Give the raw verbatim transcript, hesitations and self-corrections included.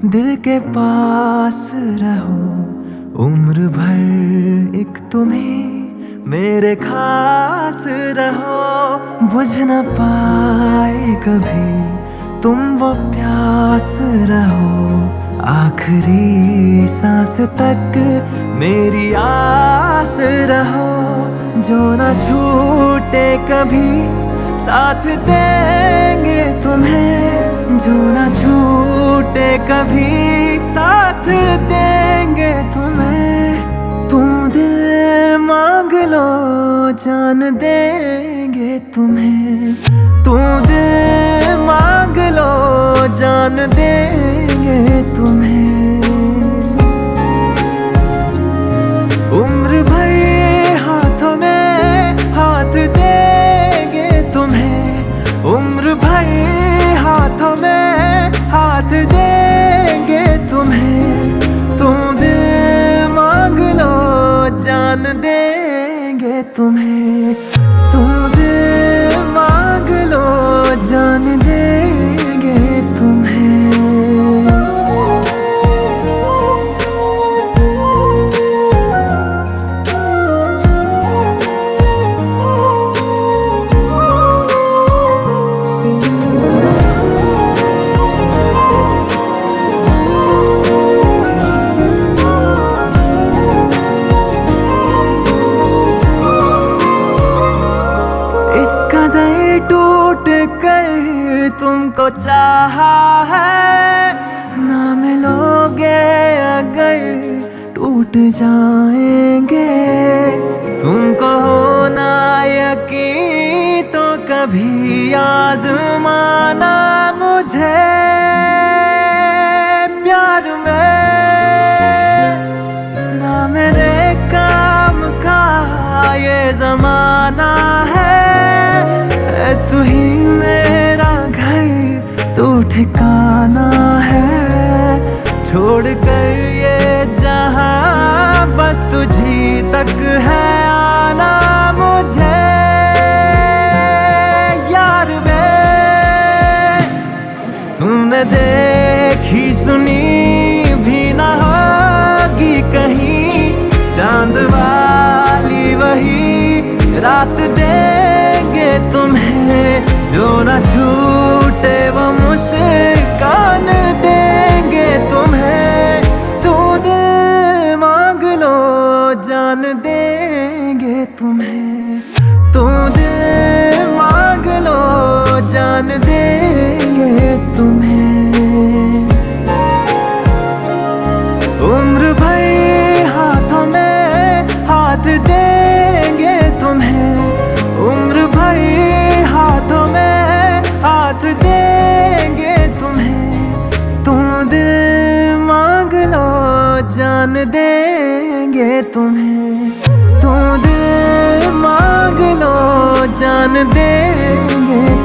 दिल के पास रहो उम्र भर, एक तुम्हें मेरे खास रहो। बुझ न पाए कभी तुम वो प्यास रहो, आखिरी सांस तक मेरी आस रहो। जो न छूटे कभी साथ देंगे तुम्हें, जो न छूटे कभी साथ देंगे तुम्हें। तुम दिल मांग लो जान देंगे तुम्हें, तुम दिल मांग लो जान देंगे तुम्हें। उम्र भर हाथों में हाथ देंगे तुम्हें, उम्र भर हाथों में हाथ देंगे तुम्हें। तुम दिल मांग लो जान देंगे तुम्हें, तुम दिल मांग लो जान देंगे तुम्हें। टूट कर तुमको चाहा है, ना मिलोगे अगर टूट जाएंगे। तुमको होना यकीन तो कभी आजमाना मुझे प्यार में, ना मेरे काम का ये जमाना है। तू ही मेरा घर तू ठिकाना है, छोड़ कर ये जहां बस तुझी तक है आना मुझे यार वे। तूने देखी सुनी भी ना होगी कहीं, चांद वाली वही रात देंगे तुम्हें। जो न छूटे वो मुस्कान देंगे तुम्हें। तू दिल मांग लो जान देंगे तुम्हें, तू दिल मांग लो जान देंगे तुम्हें। उम्र भर हाथों में हाथ देंगे तुम्हें, उम्र भर हाथों में हाथ देंगे तुम्हें। तुम दिल मांग लो जान देंगे तुम्हें, तुम दिल मांग लो जान देंगे